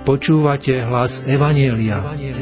Počúvate hlas Evanjelia.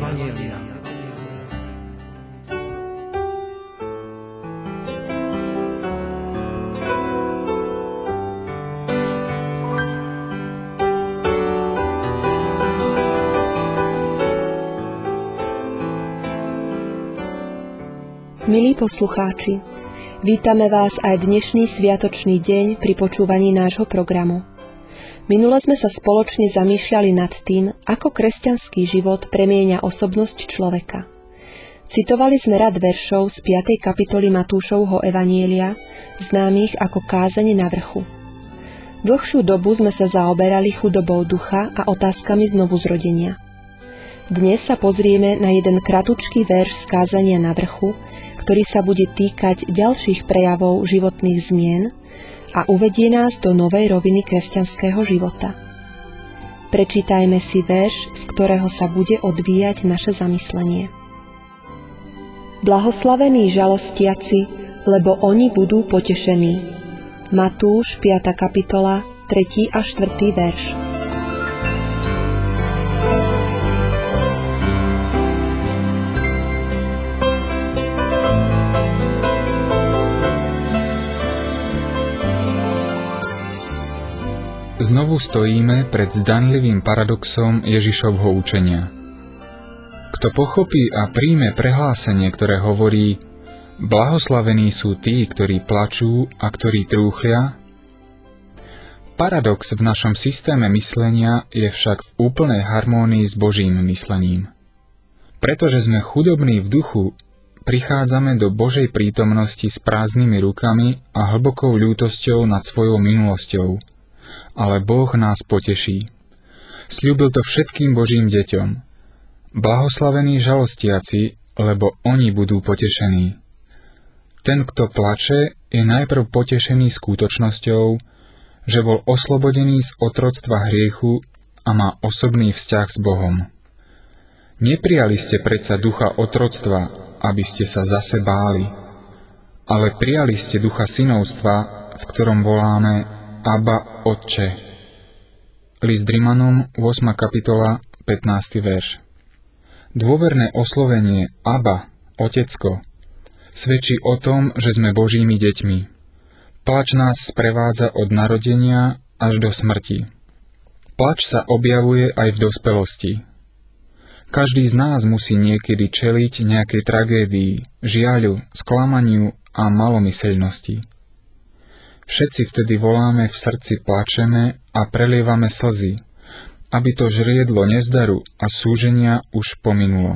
Milí poslucháči, vítame vás aj dnešný sviatočný deň pri počúvaní nášho programu. Minule sme sa spoločne zamýšľali nad tým, ako kresťanský život premieňa osobnosť človeka. Citovali sme rad veršov z 5. kapitoly Matúšovho Evanjelia, známych ako Kázeň na vrchu. Dlhšiu dobu sme sa zaoberali chudobou ducha a otázkami znovuzrodenia. Dnes sa pozrieme na jeden kratučký verš z Kázania na vrchu, ktorý sa bude týkať ďalších prejavov životných zmien a uvedie nás do novej roviny kresťanského života. Prečítajme si verš, z ktorého sa bude odvíjať naše zamyslenie. Blahoslavení žalostiaci, lebo oni budú potešení. Matúš, 5. kapitola, 3. a 4. verš. Znovu stojíme pred zdanlivým paradoxom Ježišovho učenia. Kto pochopí a príjme prehlásenie, ktoré hovorí blahoslavení sú tí, ktorí plačú a ktorí trúchlia, paradox v našom systéme myslenia je však v úplnej harmónii s Božím myslením. Pretože sme chudobní v duchu, prichádzame do Božej prítomnosti s prázdnymi rukami a hlbokou ľútosťou nad svojou minulosťou, ale Boh nás poteší. Sľúbil to všetkým Božím deťom. Blahoslavení žalostiaci, lebo oni budú potešení. Ten, kto plače, je najprv potešený skutočnosťou, že bol oslobodený z otroctva hriechu a má osobný vzťah s Bohom. Neprijali ste predsa ducha otroctva, aby ste sa zase báli, ale prijali ste ducha synovstva, v ktorom voláme Abba, Otče. List Rimanom, 8. kapitola, 15. verš. Dôverné oslovenie Abba, Otecko, svedčí o tom, že sme Božími deťmi. Plač nás sprevádza od narodenia až do smrti. Plač sa objavuje aj v dospelosti. Každý z nás musí niekedy čeliť nejakej tragédii, žiaľu, sklamaniu a malomyseľnosti. Všetci vtedy voláme, v srdci plačeme a prelievame slzy, aby to žriedlo nezdaru a súženia už pominulo.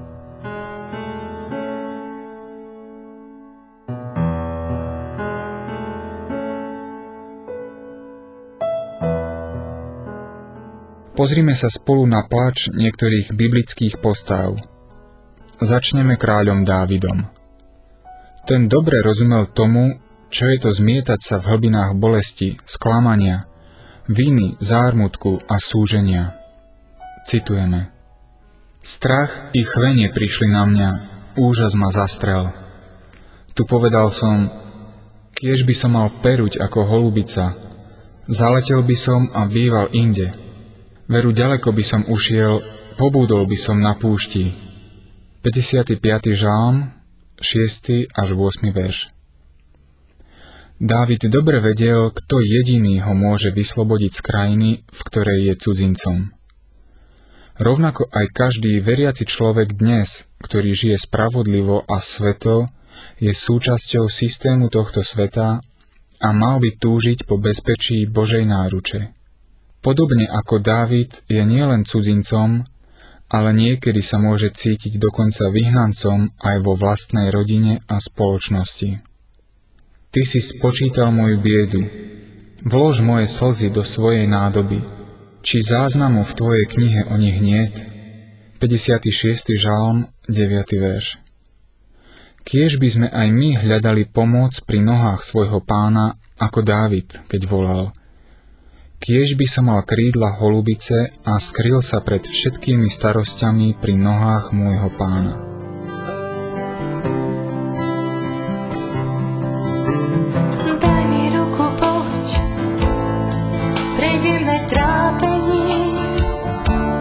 Pozrime sa spolu na plač niektorých biblických postav. Začneme kráľom Dávidom. Ten dobre rozumel tomu, čo je to zmietať sa v hlbinách bolesti, sklamania, viny, zármutku a súženia. Citujeme. Strach i chvenie prišli na mňa, úžas ma zastrel. Tu povedal som, kiež by som mal peruť ako holubica, zaletel by som a býval inde. Veru ďaleko by som ušiel, pobúdol by som na púšti. 55. žalm, 6. až 8. verš. Dávid dobre vedel, kto jediný ho môže vyslobodiť z krajiny, v ktorej je cudzincom. Rovnako aj každý veriaci človek dnes, ktorý žije spravodlivo a sveto, je súčasťou systému tohto sveta a mal by túžiť po bezpečí Božej náruče. Podobne ako Dávid je nielen cudzincom, ale niekedy sa môže cítiť dokonca vyhnancom aj vo vlastnej rodine a spoločnosti. Ty si spočítal moju biedu, vlož moje slzy do svojej nádoby, či záznamu v tvojej knihe o nich niet? 56. žalm, 9. verš. Kiež by sme aj my hľadali pomoc pri nohách svojho pána, ako Dávid, keď volal. Kiež by som mal krídla holubice a skryl sa pred všetkými starosťami pri nohách môjho pána. Daj mi ruku, poď, prejdeme trápením,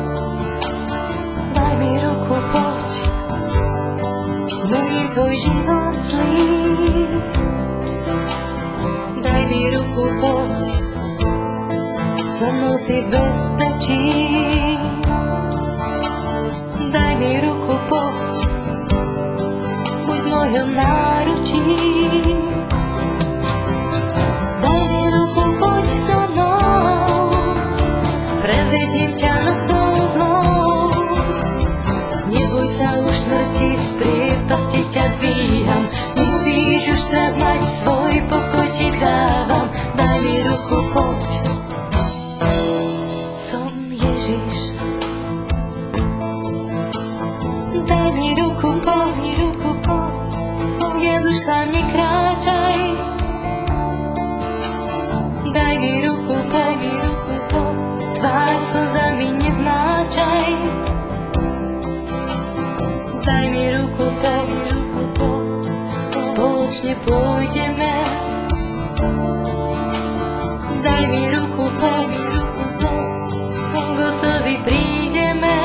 svoj život zlý. Daj mi ruku, poď, so mnou si v bezpečí. Daj mi ruku, poď, buď v mojom náručí. Daj mi ruku, poď so mnou, prevediem ťa nocou zlou. Neboj sa už smrti, z priepasti ťa dvíham. Nemusíš už strach mať, svoj pokoj ti dávam. Daj mi ruku, poď, som Ježiš. Daj mi ruku, poď, Jezuš, sa mne kráčaj. Daj mi ruku, poď, tvár slzami nezmáčaj. Daj mi ruku, poď, spoločne pôjdeme. Daj mi ruku, poď, k Otcovi prídeme.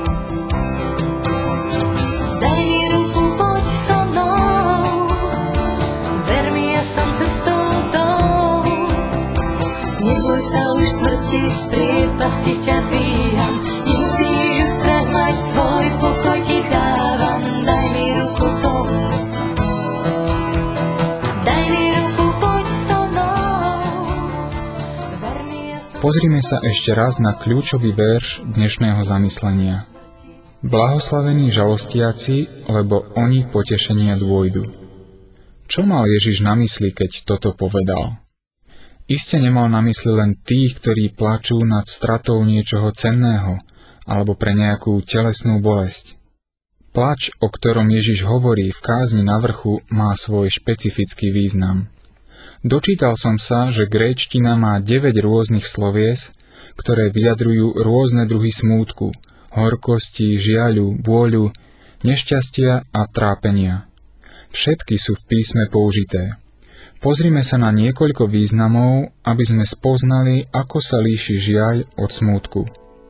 Daj mi ruku, poď so mnou, ver mi, ja som cestou tou. Neboj sa už smrti, z priepasti ťa dvíham. Nemusíš už strach mať, svoj pokoj ti dávam. Daj mi ruku, poď, daj mi ruku, poď so mnou, ver mi, ja som... Pozrime sa ešte raz na kľúčový verš dnešného zamyslenia. Blahoslavení žalostiaci, lebo oni potešenia dôjdu. Čo mal Ježiš na mysli, keď toto povedal? Iste nemal na mysli len tých, ktorí plačú nad stratou niečoho cenného, alebo pre nejakú telesnú bolesť. Plač, o ktorom Ježiš hovorí v kázni na vrchu, má svoj špecifický význam. Dočítal som sa, že gréčtina má 9 rôznych slovies, ktoré vyjadrujú rôzne druhy smútku, horkosti, žiaľu, bôľu, nešťastia a trápenia. Všetky sú v písme použité. Pozrime sa na niekoľko významov, aby sme spoznali, ako sa líši žiaľ od smútku.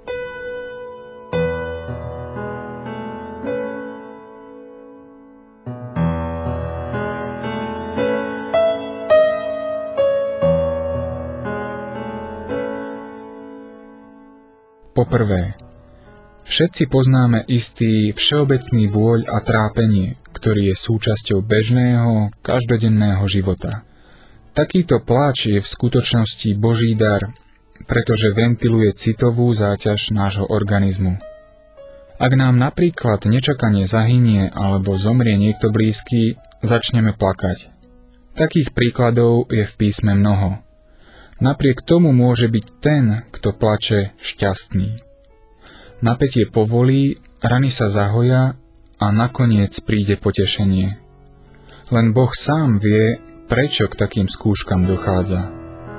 Poprvé, všetci poznáme istý všeobecný bôľ a trápenie, ktorý je súčasťou bežného, každodenného života. Takýto pláč je v skutočnosti Boží dar, pretože ventiluje citovú záťaž nášho organizmu. Ak nám napríklad nečakane zahynie alebo zomrie niekto blízky, začneme plakať. Takých príkladov je v písme mnoho. Napriek tomu môže byť ten, kto plače, šťastný. Napätie povolí, rany sa zahoja a nakoniec príde potešenie. Len Boh sám vie, prečo k takým skúškam dochádza.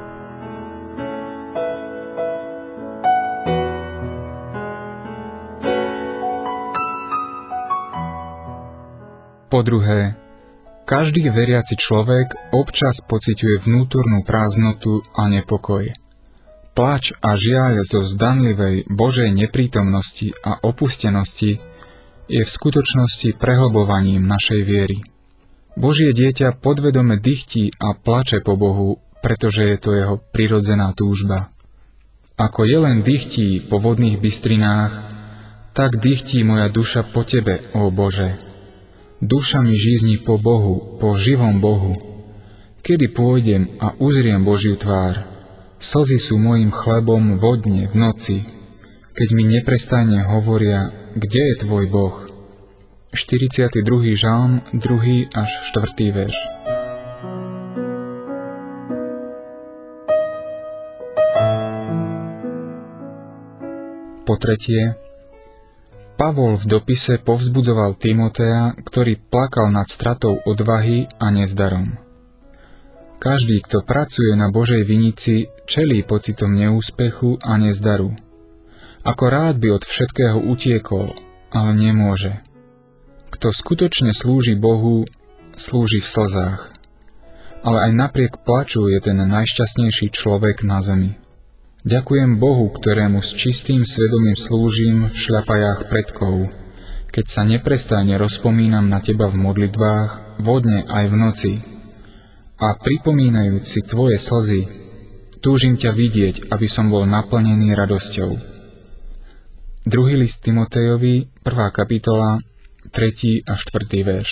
Po druhé, každý veriaci človek občas pociťuje vnútornú prázdnotu a nepokoj. Pláč a žiaľ zo zdanlivej Božej neprítomnosti a opustenosti je v skutočnosti prehlbovaním našej viery. Božie dieťa podvedome dychtí a plače po Bohu, pretože je to jeho prirodzená túžba. Ako jelen dychtí po vodných bystrinách, tak dychtí moja duša po Tebe, ó Bože. Duša mi žízni po Bohu, po živom Bohu. Kedy pôjdem a uzriem Božiu tvár? Slzy sú mojím chlebom vodne v noci, keď mi neprestajne hovoria, kde je tvoj Boh. 42. žalm, 2. až 4. verš. Po tretie, Pavol v dopise povzbudzoval Timotea, ktorý plakal nad stratou odvahy a nezdarom. Každý, kto pracuje na Božej vinici, čelí pocitom neúspechu a nezdaru. Ako rád by od všetkého utiekol, ale nemôže. Kto skutočne slúži Bohu, slúži v slzách. Ale aj napriek plaču je ten najšťastnejší človek na zemi. Ďakujem Bohu, ktorému s čistým svedomím slúžim v šľapajách predkov. keď sa neprestajne rozpomínam na teba v modlitbách, vodne aj v noci. A pripomínajúc si tvoje slzy, túžim ťa vidieť, aby som bol naplnený radosťou. 2. list Timotejovi, 1. kapitola, 3. a 4. verš.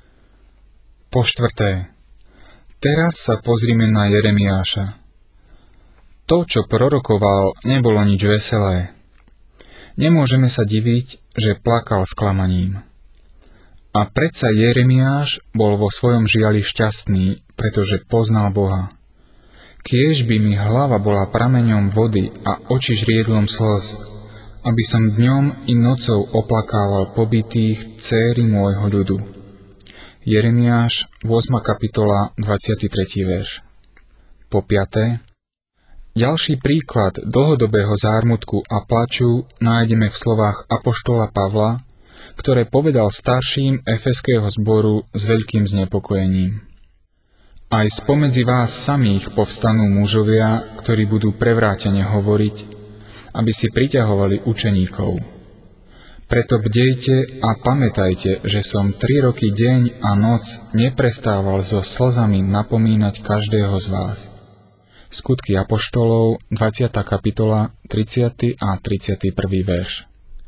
Po štvrté. Teraz sa pozrime na Jeremiáša. To, čo prorokoval, nebolo nič veselé. Nemôžeme sa diviť, že plakal sklamaním. A predsa Jeremiáš bol vo svojom žiali šťastný, pretože poznal Boha. Kiež by mi hlava bola prameňom vody a oči žriedlom slz, aby som dňom i nocou oplakával pobitých dcéry môjho ľudu. Jeremiáš, 8. kapitola, 23. verš. Po piaté. Ďalší príklad dlhodobého zármutku a plaču nájdeme v slovách apoštola Pavla, ktoré povedal starším efeského zboru s veľkým znepokojením. Aj spomedzi vás samých povstanú mužovia, ktorí budú prevrátene hovoriť, aby si priťahovali učeníkov. Preto bdejte a pamätajte, že som 3 roky deň a noc neprestával so slzami napomínať každého z vás. Skutky apoštolov, 20. kapitola, 30. a 31. verš.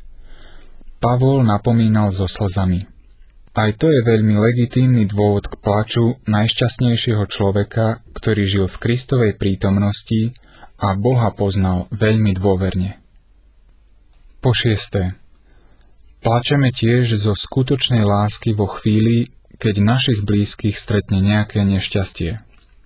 Pavol napomínal so slzami. Aj to je veľmi legitímny dôvod k plaču najšťastnejšieho človeka, ktorý žil v Kristovej prítomnosti a Boha poznal veľmi dôverne. Po šiesté. Plačeme tiež zo skutočnej lásky vo chvíli, keď našich blízkych stretne nejaké nešťastie.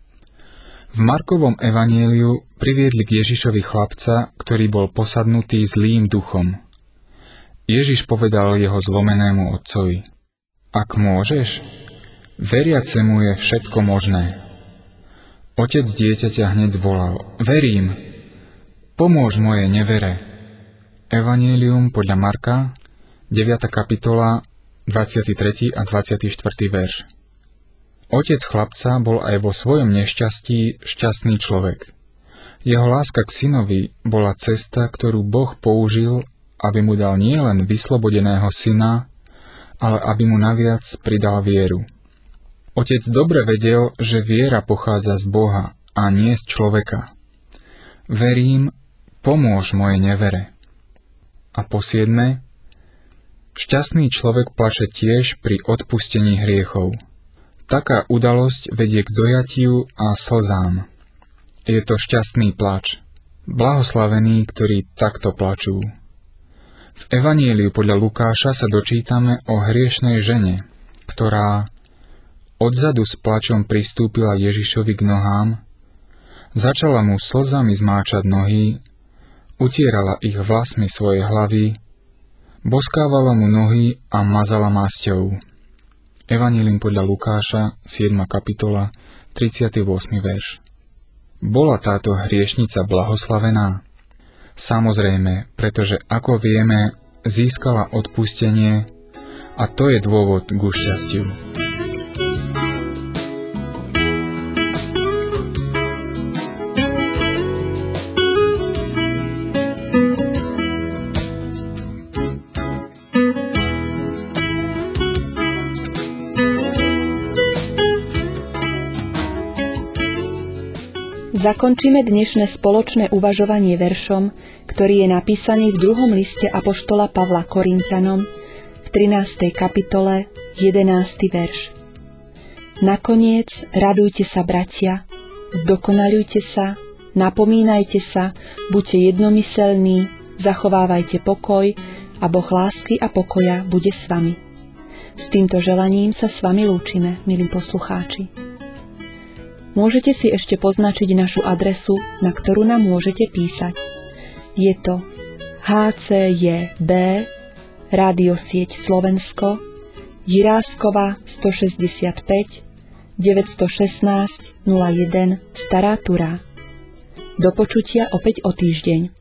V Markovom evanjeliu priviedli k Ježišovi chlapca, ktorý bol posadnutý zlým duchom. Ježiš povedal jeho zlomenému otcovi: Ak môžeš, veriacemu je všetko možné. Otec dieťaťa hneď zvolal: Verím, pomôž mojej nevere. Evanjelium podľa Marka, 9. kapitola, 23. a 24. verš. Otec chlapca bol aj vo svojom nešťastí šťastný človek. Jeho láska k synovi bola cesta, ktorú Boh použil, aby mu dal nielen vyslobodeného syna, ale aby mu naviac pridal vieru. Otec dobre vedel, že viera pochádza z Boha a nie z človeka. Verím, pomôž mojej nevere. A po siedme, šťastný človek plače tiež pri odpustení hriechov. Taká udalosť vedie k dojatiu a slzám. Je to šťastný plač. Blahoslavení, ktorí takto plačú. V Evanjeliu podľa Lukáša sa dočítame o hriešnej žene, ktorá odzadu s plačom pristúpila Ježišovi k nohám, začala mu slzami zmáčať nohy, utierala ich vlasmi svojej hlavy, boskávala mu nohy a mazala masťou. Evanjelium podľa Lukáša, 7. kapitola, 38. verš. Bola táto hriešnica blahoslavená? Samozrejme, pretože ako vieme, získala odpustenie a to je dôvod ku šťastiu. Zakončíme dnešné spoločné uvažovanie veršom, ktorý je napísaný v 2. liste apoštola Pavla Korinťanom v 13. kapitole 11. verš. Nakoniec radujte sa, bratia, zdokonaľujte sa, napomínajte sa, buďte jednomyselní, zachovávajte pokoj a Boh lásky a pokoja bude s vami. S týmto želaním sa s vami lúčime, milí poslucháči. Môžete si ešte poznačiť našu adresu, na ktorú nám môžete písať. Je to HCJB, Rádiosieť Slovensko, Jiráskova 165 916 01 Stará Turá. Do počutia opäť o týždeň.